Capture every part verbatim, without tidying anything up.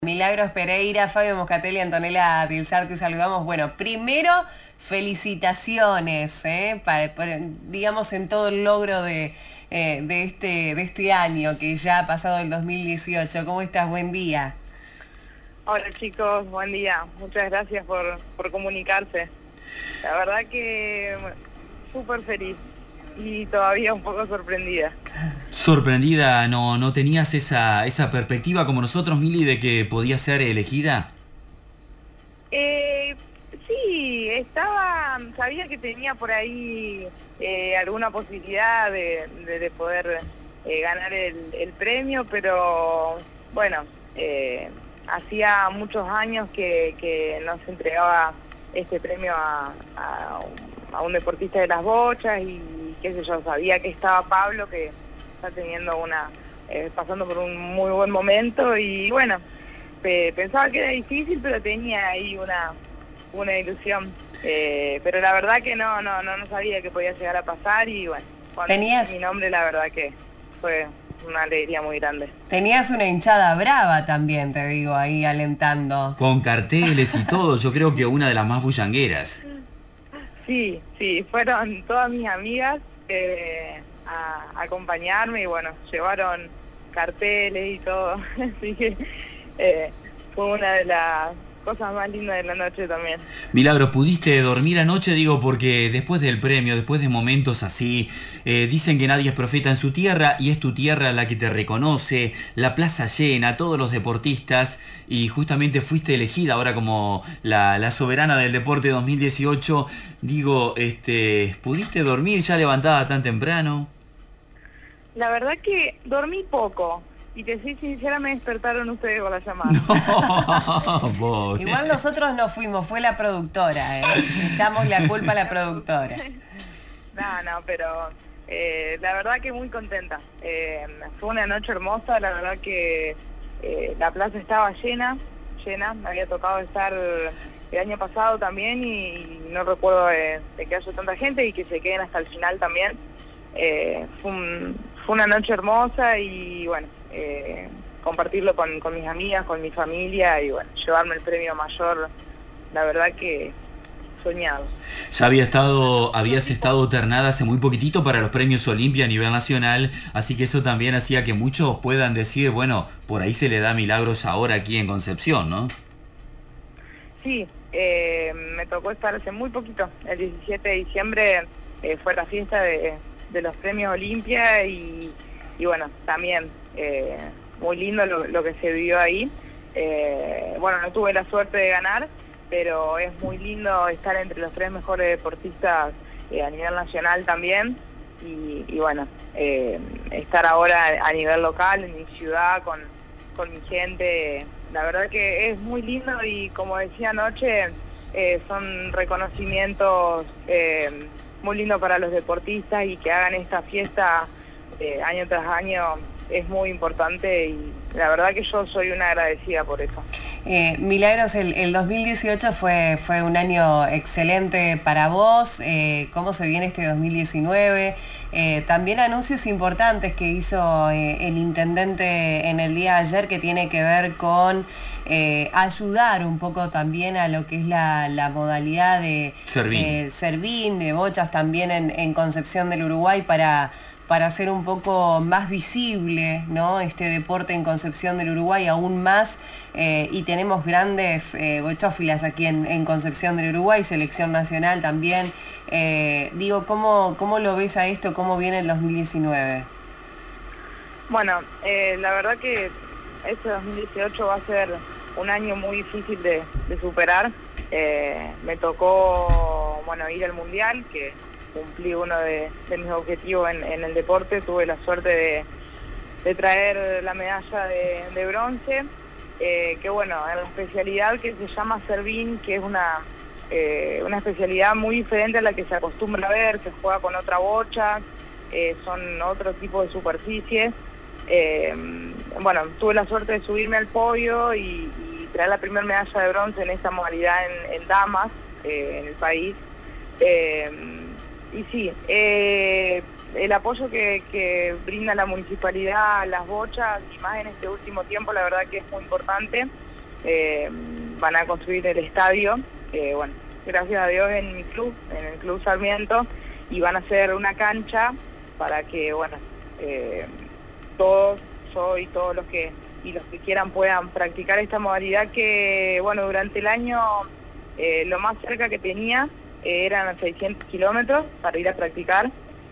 Milagros Pereira, Fabio Moscatelli, Antonella Tilsar, te saludamos. Bueno, primero, felicitaciones, ¿eh? Para, para, digamos, en todo el logro de, eh, de, este, de este año que ya ha pasado el dos mil dieciocho. ¿Cómo estás? Buen día. Hola chicos, buen día. Muchas gracias por, por comunicarse. La verdad que súper feliz y todavía un poco sorprendida. Sorprendida, ¿no, no tenías esa, esa perspectiva como nosotros, Mili, de que podía ser elegida? Eh, sí, estaba, sabía que tenía por ahí eh, alguna posibilidad de, de, de poder eh, ganar el, el premio, pero bueno, eh, hacía muchos años que, que no se entregaba este premio a, a, a un deportista de las bochas y qué sé yo, sabía que estaba Pablo, que está teniendo una, eh, pasando por un muy buen momento y bueno, pe pensaba que era difícil, pero tenía ahí una, una ilusión, eh, pero la verdad que no, no, no, no sabía que podía llegar a pasar y bueno, cuando ¿Tenías... mi nombre la verdad que fue una alegría muy grande. Tenías una hinchada brava también, te digo, ahí alentando. Con carteles y todo, yo creo que una de las más bullangueras. Sí, sí, fueron todas mis amigas eh, a, a acompañarme y bueno, llevaron carteles y todo, así que eh, fue una de las cosas más lindas de la noche también. Milagros, ¿pudiste dormir anoche? Digo, porque después del premio, después de momentos así, eh, dicen que nadie es profeta en su tierra y es tu tierra la que te reconoce, la plaza llena, todos los deportistas, y justamente fuiste elegida ahora como la, la soberana del deporte dos mil dieciocho. Digo, este, ¿pudiste dormir ya levantada tan temprano? La verdad que dormí poco. Y te soy sincera, me despertaron ustedes con la llamada. No, Igual nosotros no fuimos, fue la productora, ¿eh? Echamos la culpa a la productora. No, no, pero eh, la verdad que muy contenta. Eh, fue una noche hermosa, la verdad que eh, la plaza estaba llena, llena. Me había tocado estar el año pasado también y, y no recuerdo de, de que haya tanta gente y que se queden hasta el final también. Eh, fue, un, fue una noche hermosa y bueno, eh, compartirlo con, con mis amigas, con mi familia y bueno, llevarme el premio mayor, la verdad que soñado. Ya había estado, habías estado ternada hace muy poquitito para los premios Olimpia a nivel nacional, así que eso también hacía que muchos puedan decir, bueno, por ahí se le da Milagros ahora aquí en Concepción, ¿no? Sí, eh, me tocó estar hace muy poquito, el diecisiete de diciembre eh, fue la fiesta de, de los premios Olimpia y, y bueno, también eh, muy lindo lo, lo que se vivió ahí. Eh, bueno, no tuve la suerte de ganar, pero es muy lindo estar entre los tres mejores deportistas eh, a nivel nacional también y, y bueno, eh, estar ahora a nivel local en mi ciudad con, con mi gente, la verdad que es muy lindo y como decía anoche, eh, son reconocimientos eh, muy lindos para los deportistas y que hagan esta fiesta eh, año tras año es muy importante y la verdad que yo soy una agradecida por eso. Eh, Milagros, el, el dos mil dieciocho fue, fue un año excelente para vos. Eh, ¿Cómo se viene este dos mil diecinueve? Eh, también anuncios importantes que hizo eh, el intendente en el día de ayer que tiene que ver con eh, ayudar un poco también a lo que es la, la modalidad de Servín, eh, Servín, de bochas también en, en Concepción del Uruguay para... para hacer un poco más visible, ¿no?, este deporte en Concepción del Uruguay aún más, eh, y tenemos grandes eh, bochófilas aquí en, en Concepción del Uruguay, selección nacional también. Eh, digo, ¿cómo, ¿cómo lo ves a esto? ¿Cómo viene el dos mil diecinueve? Bueno, eh, la verdad que este dos mil dieciocho va a ser un año muy difícil de, de superar. Eh, me tocó, bueno, ir al Mundial, que cumplí uno de, de mis objetivos en, en el deporte, tuve la suerte de, de traer la medalla de, de bronce, eh, que bueno, en la especialidad que se llama Servín, que es una, eh, una especialidad muy diferente a la que se acostumbra a ver, se juega con otra bocha, eh, son otro tipo de superficie. Eh, bueno, tuve la suerte de subirme al podio y, y traer la primera medalla de bronce en esta modalidad en, en damas, eh, en el país. Eh, Y sí, eh, el apoyo que, que brinda la municipalidad a las bochas, y más en este último tiempo, la verdad que es muy importante. eh, van a construir el estadio, eh, bueno, gracias a Dios en mi club, en el Club Sarmiento, y van a hacer una cancha para que, bueno, eh, todos, yo y todos los que y los que quieran puedan practicar esta modalidad que, bueno, durante el año eh, lo más cerca que tenía eh, eran seiscientos kilómetros para ir a practicar,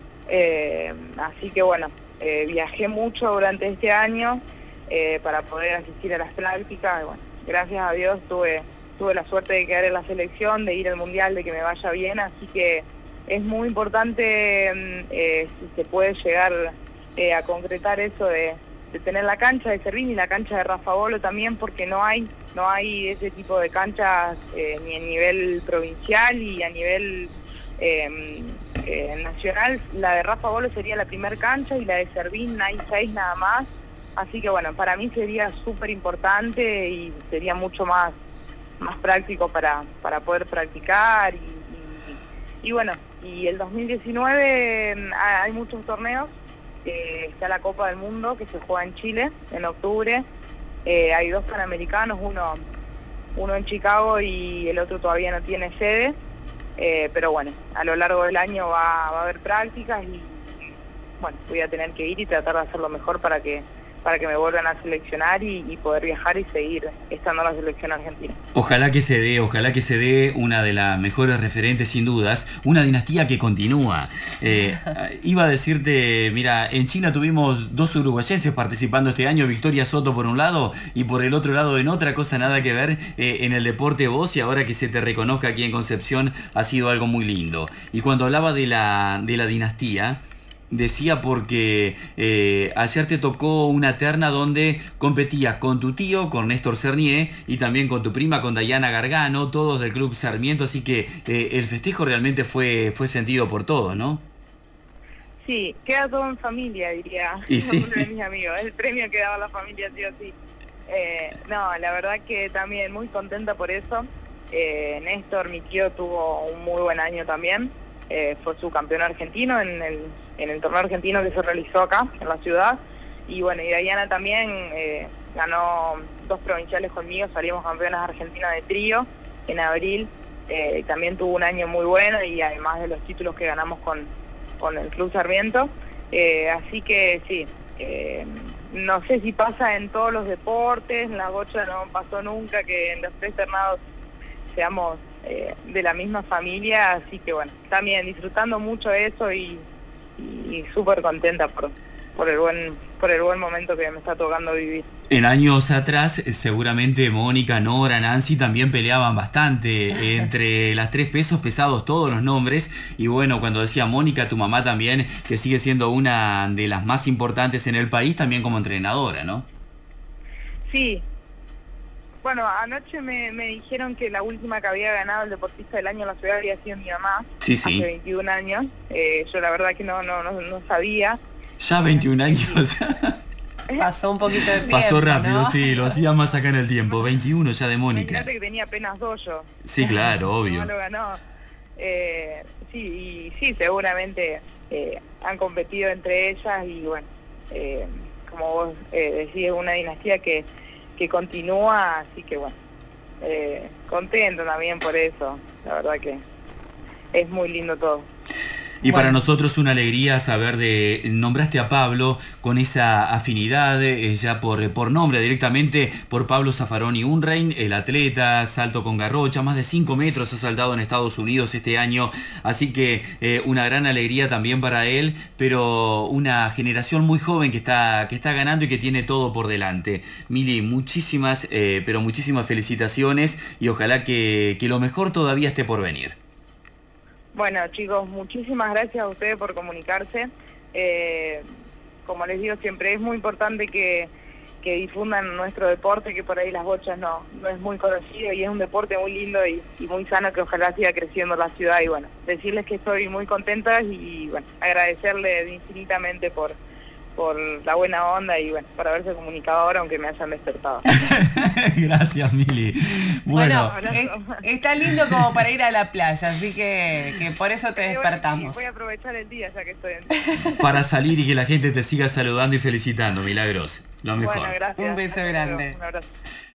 eh, así que, bueno, eh, viajé mucho durante este año eh, para poder asistir a las prácticas, y, bueno, gracias a Dios tuve, tuve la suerte de quedar en la selección, de ir al Mundial, de que me vaya bien, así que es muy importante eh, si se puede llegar eh, a concretar eso de, de tener la cancha de Servín y la cancha de Rafa Bolo también, porque no hay no hay ese tipo de canchas eh, ni a nivel provincial y a nivel eh, eh, nacional. La de Rafa Bolo sería la primer cancha y la de Servín hay seis nada más, así que bueno, para mí sería súper importante y sería mucho más, más práctico para, para poder practicar y, y, y bueno, y el dos mil diecinueve hay muchos torneos, eh, está la Copa del Mundo que se juega en Chile en octubre, eh, hay dos panamericanos, uno, uno en Chicago y el otro todavía no tiene sede, eh, pero bueno, a lo largo del año va, va a haber prácticas y bueno, voy a tener que ir y tratar de hacerlo mejor para que para que me vuelvan a seleccionar y, y poder viajar y seguir estando en la selección argentina. Ojalá que se dé, ojalá que se dé una de las mejores referentes sin dudas, una dinastía que continúa. Eh, iba a decirte, mira, en China tuvimos dos uruguayenses participando este año, Victoria Soto por un lado y por el otro lado en otra cosa nada que ver eh, en el deporte vos, y ahora que se te reconozca aquí en Concepción ha sido algo muy lindo. Y cuando hablaba de la, de la dinastía, decía porque eh, ayer te tocó una terna donde competías con tu tío, con Néstor Cernier, y también con tu prima, con Dayana Gargano, todos del Club Sarmiento, así que eh, el festejo realmente fue, fue sentido por todos, ¿no? Sí, queda todo en familia, diría y sí. uno de mis amigos, el premio que daba la familia sí o sí. Eh, no, la verdad que también muy contenta por eso. eh, Néstor, mi tío, tuvo un muy buen año también. Eh, fue subcampeón argentino en el, en el torneo argentino que se realizó acá, en la ciudad. Y bueno, y Dayana también eh, ganó dos provinciales conmigo, salimos campeonas argentinas de trío en abril. Eh, también tuvo un año muy bueno y además de los títulos que ganamos con, con el Club Sarmiento. Eh, así que sí, eh, no sé si pasa en todos los deportes, en la bocha no pasó nunca que en los tres ternados seamos Eh, de la misma familia, así que bueno, también disfrutando mucho eso y, y, y súper contenta por, por el buen por el buen momento que me está tocando vivir. En años atrás seguramente Mónica, Nora, Nancy también peleaban bastante entre las tres pesos pesados, todos los nombres, y bueno, cuando decía Mónica, tu mamá también, que sigue siendo una de las más importantes en el país, también como entrenadora, ¿no? Sí. Bueno, anoche me, me dijeron que la última que había ganado el deportista del año en la ciudad había sido mi mamá, sí, sí. hace veintiún años. Eh, yo la verdad que no no no, no sabía. Ya veintiún años. Pasó un poquito de tiempo, pasó rápido, ¿no? sí, lo hacía más acá en el tiempo. veintiuno ya de Mónica. Imagínate que tenía apenas dos yo. Sí, claro, obvio. No lo ganó. Eh, sí, y sí, seguramente eh, han competido entre ellas y bueno, eh, como vos eh, decís, es una dinastía que que continúa, así que bueno, eh, contento también por eso, la verdad que es muy lindo todo. Y bueno, para nosotros una alegría saber de, nombraste a Pablo con esa afinidad, eh, ya por, por nombre directamente, por Pablo Zaffaroni Unrein, el atleta, salto con garrocha, más de cinco metros ha saltado en Estados Unidos este año, así que eh, una gran alegría también para él, pero una generación muy joven que está, que está ganando y que tiene todo por delante. Mili, muchísimas, eh, pero muchísimas felicitaciones y ojalá que, que lo mejor todavía esté por venir. Bueno, chicos, muchísimas gracias a ustedes por comunicarse. Eh, como les digo siempre, es muy importante que, que difundan nuestro deporte, que por ahí las bochas no, no es muy conocido y es un deporte muy lindo y, y muy sano que ojalá siga creciendo la ciudad. Y bueno, decirles que estoy muy contenta y bueno, agradecerles infinitamente por, por la buena onda y bueno, por haberse comunicado ahora, aunque me hayan despertado. Gracias, Mili. Bueno, bueno es, está lindo como para ir a la playa, así que, que por eso te despertamos. Voy a aprovechar el día ya que estoy en... Para salir y que la gente te siga saludando y felicitando, Milagros. Lo mejor. Bueno, gracias. Un beso grande. Un abrazo.